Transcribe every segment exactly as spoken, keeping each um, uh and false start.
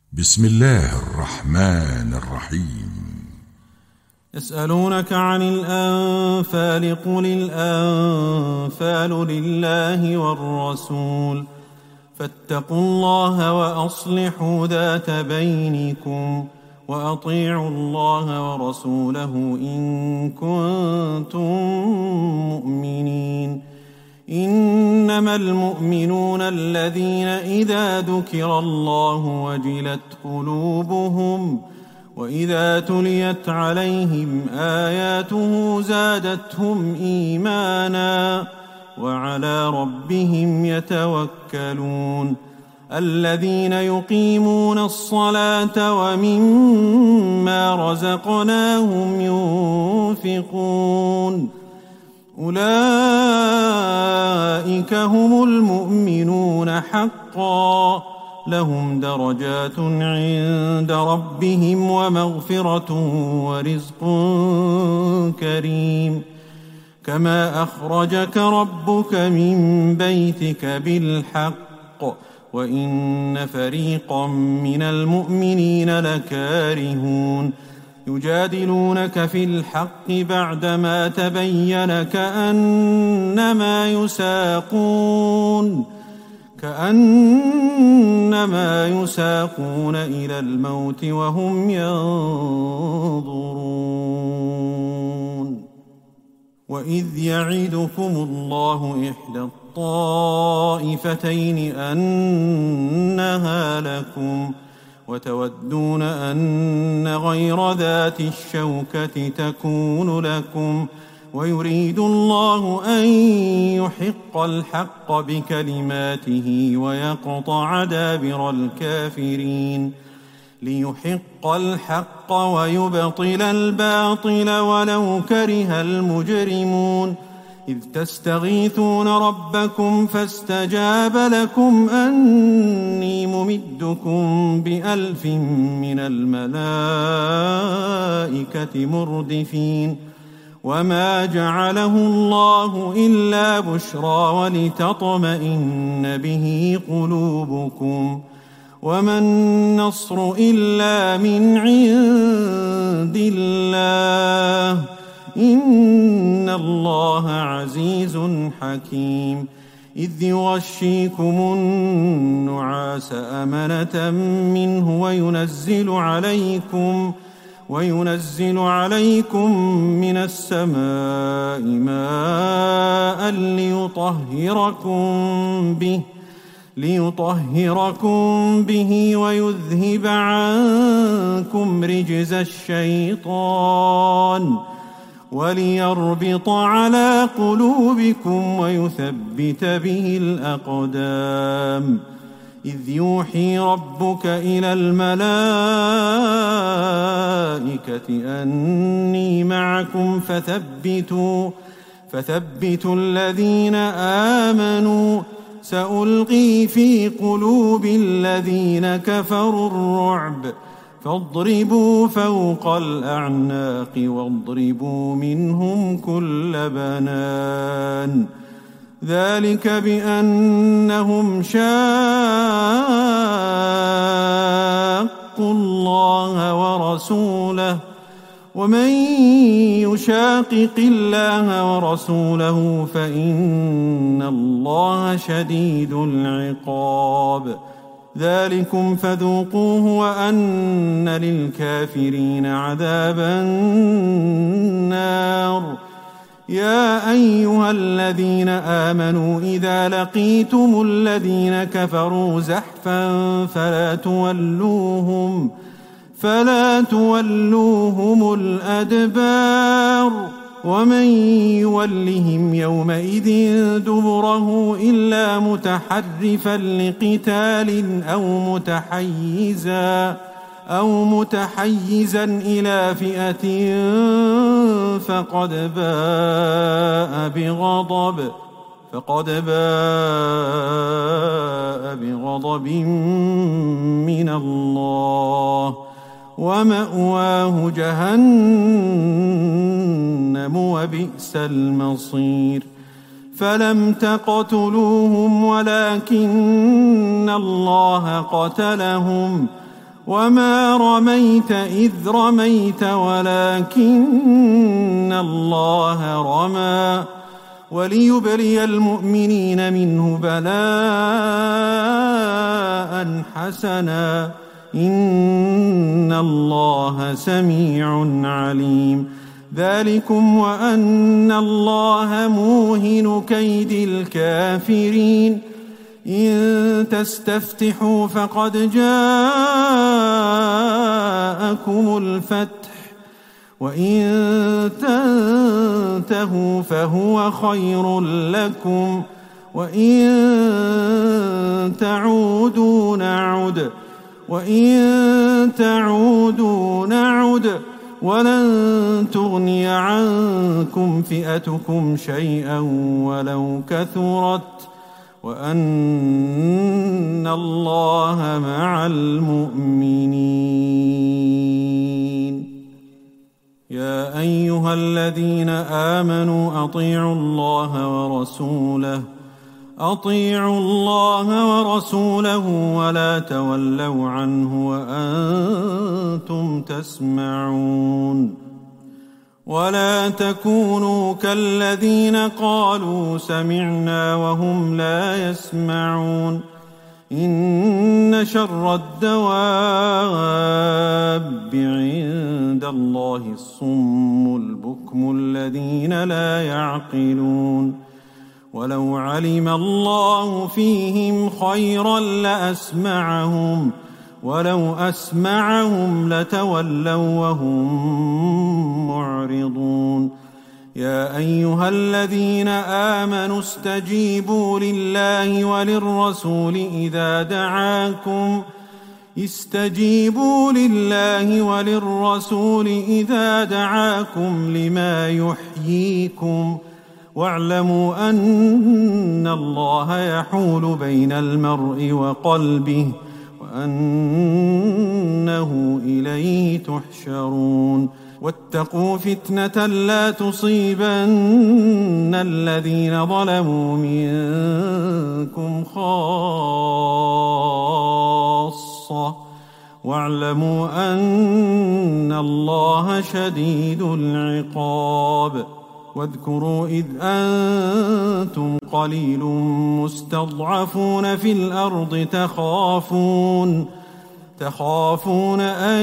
بسم الله الرحمن الرحيم. يسألونك عن الأنفال قل الأنفال لله والرسول فاتقوا الله وأصلحوا ذات بينكم وأطيعوا الله ورسوله إن كنتم مؤمنين. إنما المؤمنون الذين إذا ذكر الله وجلت قلوبهم وإذا تليت عليهم آياته زادتهم إيمانا وعلى ربهم يتوكلون. الذين يقيمون الصلاة ومما رزقناهم ينفقون أولئك هم المؤمنون حقا لهم درجات عند ربهم ومغفرة ورزق كريم. كما أخرجك ربك من بيتك بالحق وإن فريقا من المؤمنين لكارهون. يجادلونك في الحق بعدما تبين كأنما يساقون كأنما يساقون إلى الموت وهم ينظرون. وإذ يعدكم الله إحدى الطائفتين أنها لكم وتودون أن غير ذات الشوكة تكون لكم ويريد الله أن يحق الحق بكلماته ويقطع دابر الكافرين. ليحق الحق ويبطل الباطل ولو كره المجرمون. إذ تستغيثون ربكم فاستجاب لكم أني ممدكم بألف من الملائكة مردفين. وما جعله الله إلا بشرى ولتطمئن به قلوبكم وما النصر إلا من عند الله إن الله عزيز حكيم. إذ يغشيكم النعاس أمنة منه وينزل عليكم وينزل عليكم من السماء ماء ليطهركم به ليطهركم به ويذهب عنكم رجز الشيطان وليربط على قلوبكم ويثبت به الأقدام. إذ يوحي ربك إلى الملائكة أني معكم فثبتوا فثبتوا الذين آمنوا سألقي في قلوب الذين كفروا الرعب فاضربوا فوق الأعناق واضربوا منهم كل بنان. ذلك بأنهم شاقوا الله ورسوله ومن يشاقق الله ورسوله فإن الله شديد العقاب. ذلكم فذوقوه وأن للكافرين عذاب النار. يا أيها الذين آمنوا إذا لقيتم الذين كفروا زحفا فلا تولوهم فلا تولوهم الأدبار ومن يولهم يومئذ دبره إلا متحرفا لقتال أو متحيزا أو متحيزا إلى فئة فقد باء بغضب فقد باء بغضب من الله ومأواه جهنم وبئس المصير. فلم تقتلوهم ولكن الله قتلهم وما رميت إذ رميت ولكن الله رمى وليبلي المؤمنين منه بلاء حسنا إن الله سميع عليم. ذلكم وأن الله موهن كيد الكافرين. إن تستفتحوا فقد جاءكم الفتح وإن تنتهوا فهو خير لكم وإن تعودوا نعد وإن تعودوا نعد ولن تغني عنكم فئتكم شيئا ولو كثرت وأن الله مع المؤمنين. يا أيها الذين آمنوا أطيعوا الله ورسوله أطيعوا الله ورسوله ولا تولوا عنه وأنتم تسمعون. ولا تكونوا كالذين قالوا سمعنا وهم لا يسمعون. إن شر الدواب عند الله الصم البكم الذين لا يعقلون. ولو علم الله فيهم خيرا لأسمعهم ولو أسمعهم لتولوا وهم معرضون. يا أيها الذين آمنوا استجيبوا لله وللرسول إذا دعاكم استجيبوا لله وللرسول إذا دعاكم لما يحييكم واعلموا أن الله يحول بين المرء وقلبه وأنه إليه تحشرون. واتقوا فتنة لا تصيبن الذين ظلموا منكم خاصة واعلموا أن الله شديد العقاب. واذكروا إذ أنتم قليل مستضعفون في الأرض تخافون تخافون أن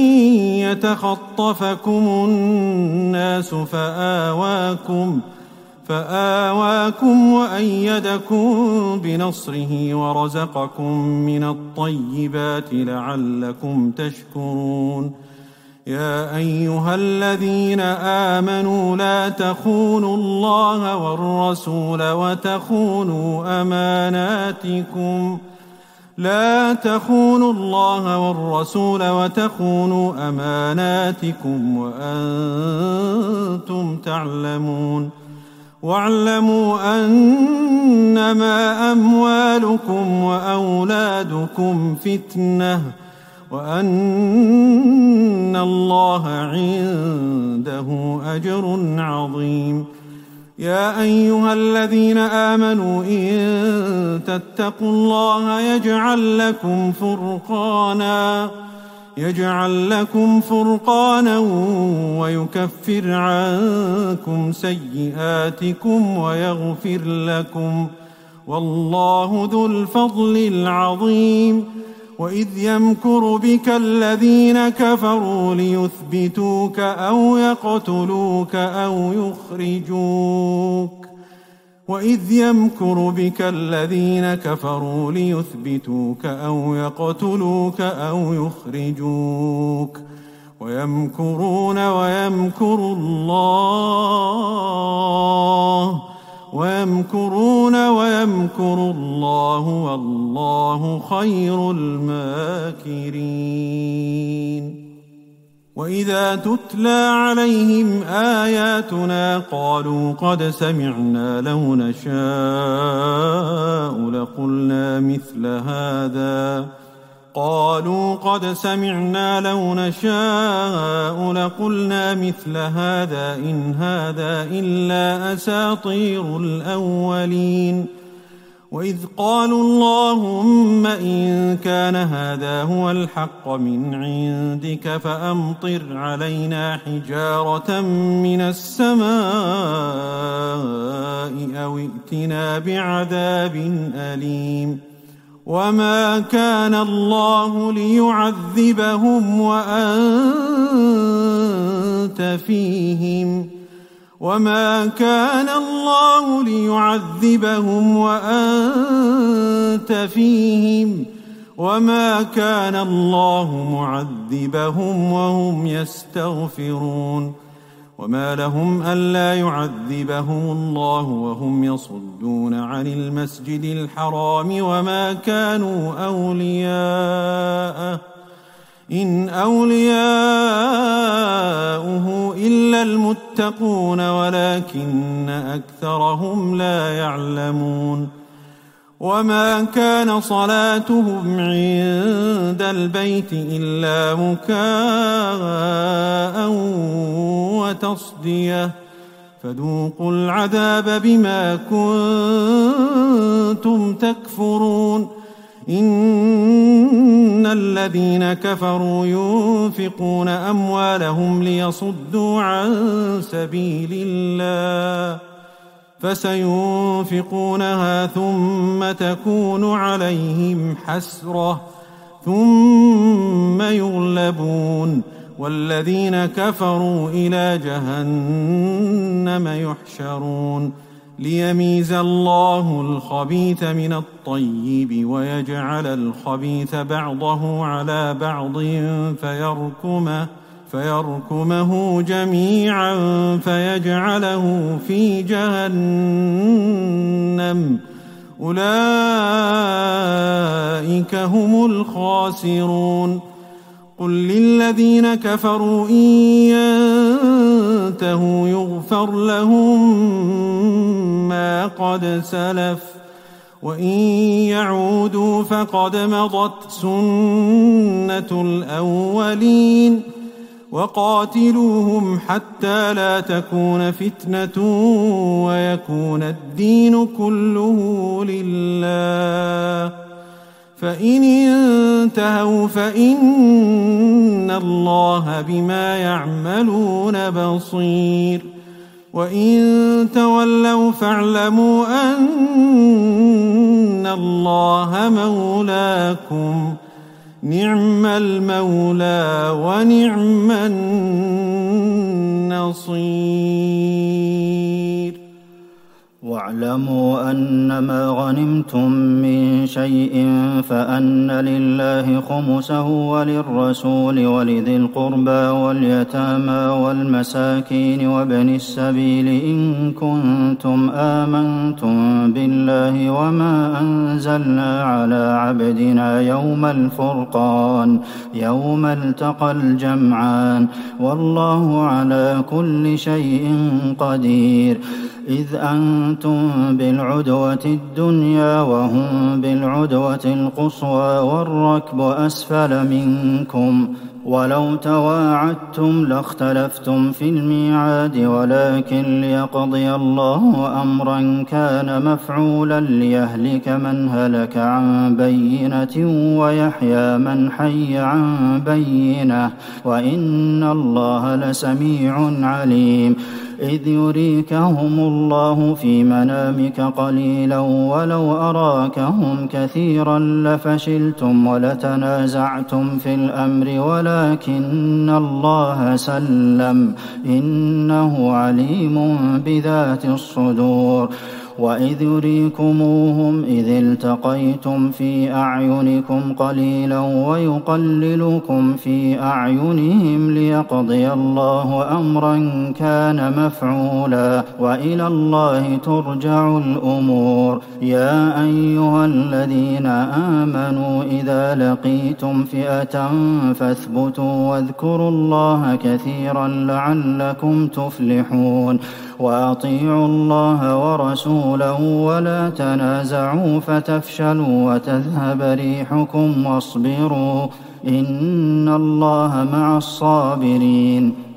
يتخطفكم الناس فآواكم فآواكم وأيدكم بنصره ورزقكم من الطيبات لعلكم تشكرون. يا أيها الذين آمنوا لا تخونوا الله والرسول وتخونوا أماناتكم لا تخونوا الله والرسول وتخونوا أماناتكم وأنتم تعلمون. واعلموا أنما أموالكم وأولادكم فتنة وأن الله عنده أجر عظيم. يا أيها الذين آمنوا إن تتقوا الله يجعل لكم فرقانا يجعل لكم فرقانا ويكفر عنكم سيئاتكم ويغفر لكم والله ذو الفضل العظيم. وإذ يمكر بك الذين كفروا ليثبتوك أو يقتلوك أو يخرجوك وإذ يمكر بك الذين كفروا ليثبتوك أو يقتلوك أو يخرجوك ويمكرون ويمكر الله ويمكرون ويمكر الله والله خير الماكرين. وإذا تتلى عليهم آياتنا قالوا قد سمعنا لو نشاء لقلنا مثل هذا قالوا قد سمعنا لو نشاء لقلنا مثل هذا إن هذا إلا أساطير الأولين. وإذ قالوا اللهم إن كان هذا هو الحق من عندك فأمطر علينا حجارة من السماء أو ائتنا بعذاب أليم وما كان الله ليعذبهم وأنت فيهم وما كان الله ليعذبهم وأنت فيهم وما كان الله معذبهم وهم يستغفرون وما لهم ألا يعذبهم الله وهم يصدون عن المسجد الحرام وما كانوا أولياءه إن أولياؤه إلا المتقون ولكن أكثرهم لا يعلمون وما كان صلاتهم عند البيت إلا مكاء وتصدية فذوقوا العذاب بما كنتم تكفرون إن الذين كفروا ينفقون أموالهم ليصدوا عن سبيل الله فسينفقونها ثم تكون عليهم حسرة ثم يغلبون والذين كفروا إلى جهنم يحشرون ليميز الله الخبيث من الطيب ويجعل الخبيث بعضه على بعض فيركمه, فيركمه جميعا فيجعله في جهنم أولئك هم الخاسرون قل للذين كفروا إن ينتهوا يغفر لهم ما قد سلف وإن يعودوا فقد مضت سنة الأولين وقاتلوهم حتى لا تكون فتنة ويكون الدين كله لله فإن انتهوا فإن الله بما يعملون بصير وإن تولوا فاعلموا أن الله مولاكم نعم المولى ونعم النصير واعلموا أنما غنمتم من شيء فأن لله خمسه وللرسول ولذي القربى واليتامى والمساكين وابن السبيل إن كنتم آمنتم بالله وما أنزلنا على عبدنا يوم الفرقان يوم التقى الجمعان والله على كل شيء قدير إذ أنتم بالعدوة الدنيا وهم بالعدوة القصوى والركب أسفل منكم ولو تواعدتم لاختلفتم في الميعاد ولكن ليقضي الله أمرا كان مفعولا ليهلك من هلك عن بينة ويحيى من حي عن بينة وإن الله لسميع عليم إذ يريكهم الله في منامك قليلا ولو أراكهم كثيرا لفشلتم ولتنازعتم في الأمر ولكن الله سلم إنه عليم بذات الصدور وإذ يريكموهم إذ التقيتم في أعينكم قليلا ويقللكم في أعينهم ليقضي الله أمرا كان مفعولا وإلى الله ترجع الأمور يا أيها الذين آمنوا إذا لقيتم فئة فاثبتوا واذكروا الله كثيرا لعلكم تفلحون وأطيعوا الله ورسوله ولا تنازعوا فتفشلوا وتذهب ريحكم واصبروا إن الله مع الصابرين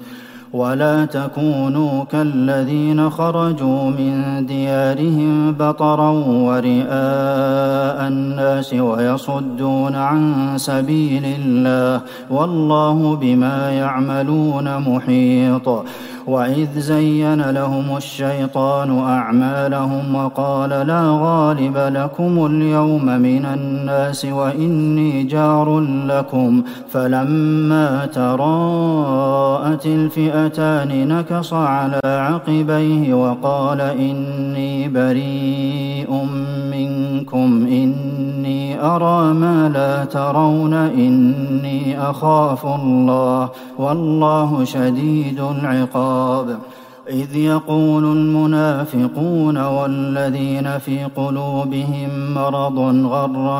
ولا تكونوا كالذين خرجوا من ديارهم بطرا ورئاء الناس ويصدون عن سبيل الله والله بما يعملون محيط. وإذ زين لهم الشيطان أعمالهم وقال لا غالب لكم اليوم من الناس وإني جار لكم فلما تراءت الفئتان نكص على عقبيه وقال إني بريء منكم إني أرى ما لا ترون إني أخاف الله والله شديد العقاب. إذ يقول المنافقون والذين في قلوبهم مرض غر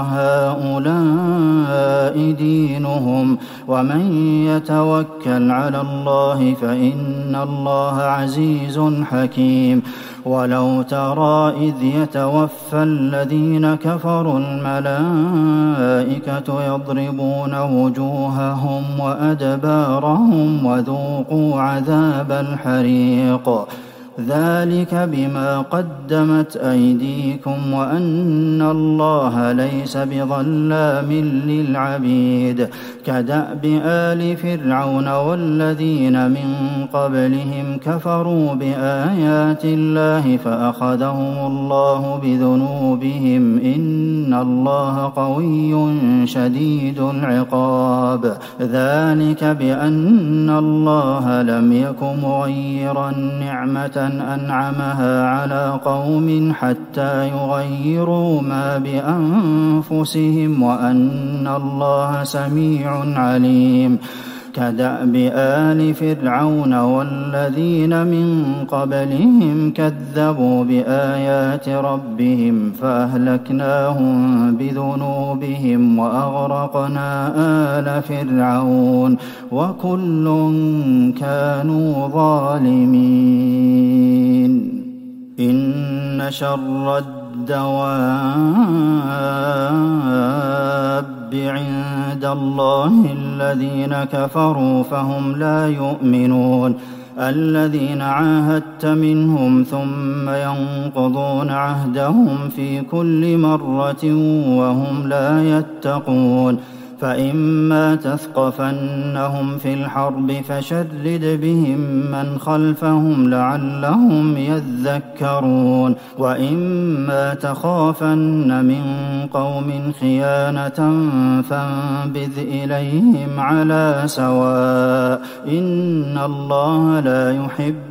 هؤلاء دينهم ومن يتوكل على الله فإن الله عزيز حكيم. ولو ترى إذ يتوفى الذين كفروا الملائكة يضربون وجوههم وأدبارهم وذوقوا عذاب الحريق ذلك بما قدمت أيديكم وأن الله ليس بظلام للعبيد. كدأب آل فرعون والذين من قبلهم كفروا بآيات الله فأخذهم الله بذنوبهم إن الله قوي شديد العقاب. ذلك بأن الله لم يك مغيرا نعمة أنعمها على قوم حتى يغيروا ما بأنفسهم وأن الله سميع عليم. كدأب آل فرعون والذين من قبلهم كذبوا بآيات ربهم فأهلكناهم بذنوبهم وأغرقنا آل فرعون وكل كانوا ظالمين. إن شر الدواب عند الله الذين كفروا فهم لا يؤمنون الذين عاهدت منهم ثم ينقضون عهدهم في كل مرة وهم لا يتقون. فإما تثقفنهم في الحرب فشرد بهم من خلفهم لعلهم يذكرون. وإما تخافن من قوم خيانة فانبذ إليهم على سواء إن الله لا يحب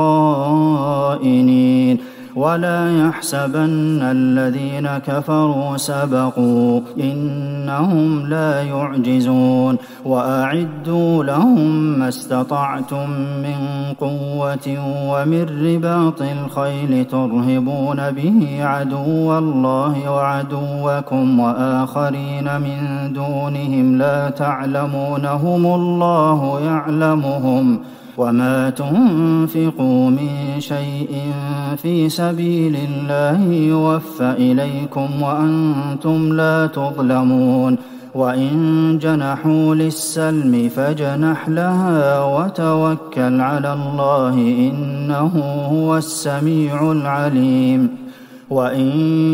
الخائنين. ولا يحسبن الذين كفروا سبقوا إنهم لا يعجزون. وأعدوا لهم ما استطعتم من قوة ومن رباط الخيل ترهبون به عدو الله وعدوكم وآخرين من دونهم لا تعلمونهم الله يعلمهم. وما تنفقوا من شيء في سبيل الله يوفى إليكم وأنتم لا تظلمون. وإن جنحوا للسلم فاجنح لها وتوكل على الله إنه هو السميع العليم. وإن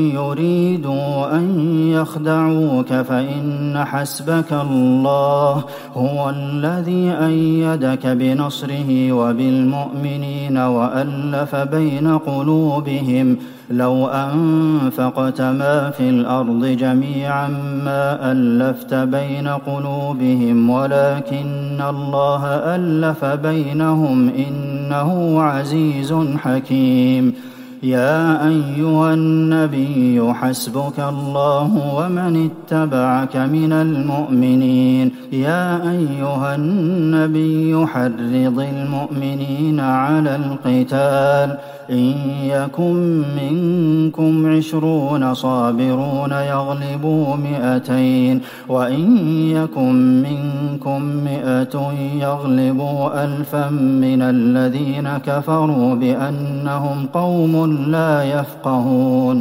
يريدوا أن يخدعوك فإن حسبك الله هو الذي أيدك بنصره وبالمؤمنين وألف بين قلوبهم لو أنفقت ما في الأرض جميعا ما ألفت بين قلوبهم ولكن الله ألف بينهم إنه عزيز حكيم. يا أيها النبي حسبك الله ومن اتبعك من المؤمنين. يا أيها النبي حرض المؤمنين على القتال إن يكن منكم عشرون صابرون يغلبوا مئتين وإن يكن منكم مئة يغلبوا ألفا من الذين كفروا بأنهم قوم لا يفقهون.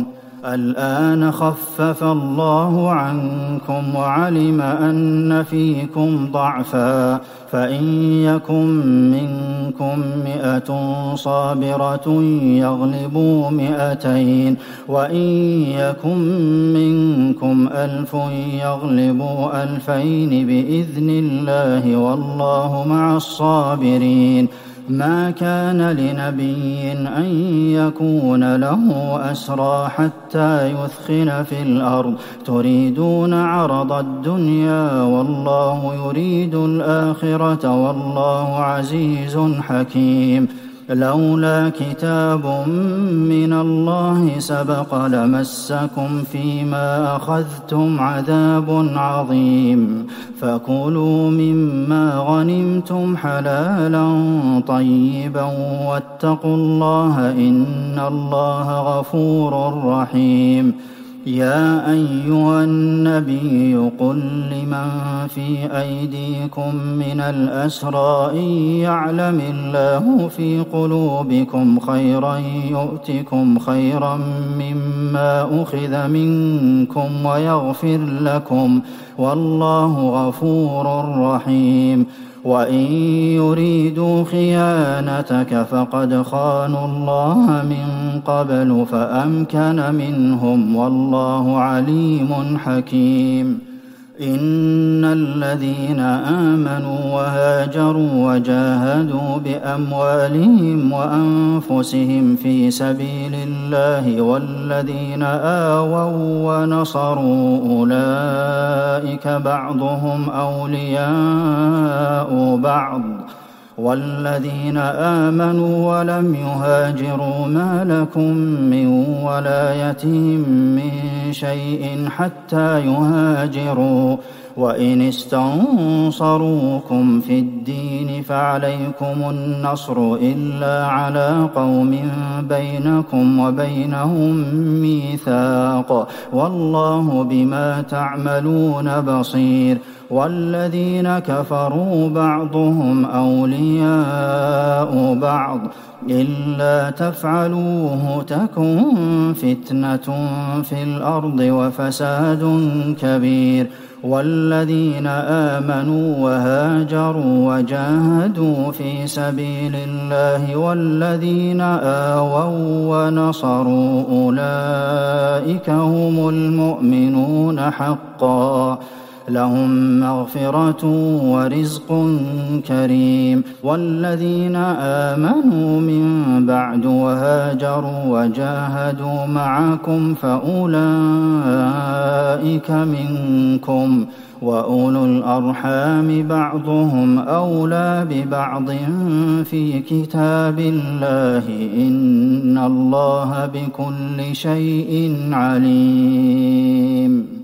الآن خفف الله عنكم وعلم أن فيكم ضعفا فإن يكن منكم مئة صابرة يغلبوا مئتين وإن يكن منكم ألف يغلبوا ألفين بإذن الله والله مع الصابرين. ما كان لنبي أن يكون له أسرى حتى يثخن في الأرض تريدون عرض الدنيا والله يريد الآخرة والله عزيز حكيم. لولا كتاب من الله سبق لمسكم فيما أخذتم عذاب عظيم فكلوا مما غنمتم حلالا طيبا واتقوا الله إن الله غفور رحيم. يا أيها النبي قل لمن في أيديكم من الأسرى إن يعلم الله في قلوبكم خيرا يؤتكم خيرا مما أخذ منكم ويغفر لكم والله غفور رحيم. وإن يريدوا خيانتك فقد خانوا الله من قبل فأمكن منهم والله عليم حكيم. إن الذين آمنوا وهاجروا وجاهدوا بأموالهم وأنفسهم في سبيل الله والذين آووا ونصروا أولئك بعضهم أولياء بعض والذين آمنوا ولم يهاجروا ما لكم من ولايتهم من شيء حتى يهاجروا وإن استنصروكم في الدين فعليكم النصر إلا على قوم بينكم وبينهم ميثاق والله بما تعملون بصير. والذين كفروا بعضهم أولياء بعض إلا تفعلوه تكن فتنة في الأرض وفساد كبير. والذين آمنوا وهاجروا وجاهدوا في سبيل الله والذين آووا ونصروا أولئك هم المؤمنون حقا لهم مغفرة ورزق كريم. والذين آمنوا من بعد وهاجروا وجاهدوا معكم فأولئك منكم وأولو الأرحام بعضهم أولى ببعض في كتاب الله إن الله بكل شيء عليم.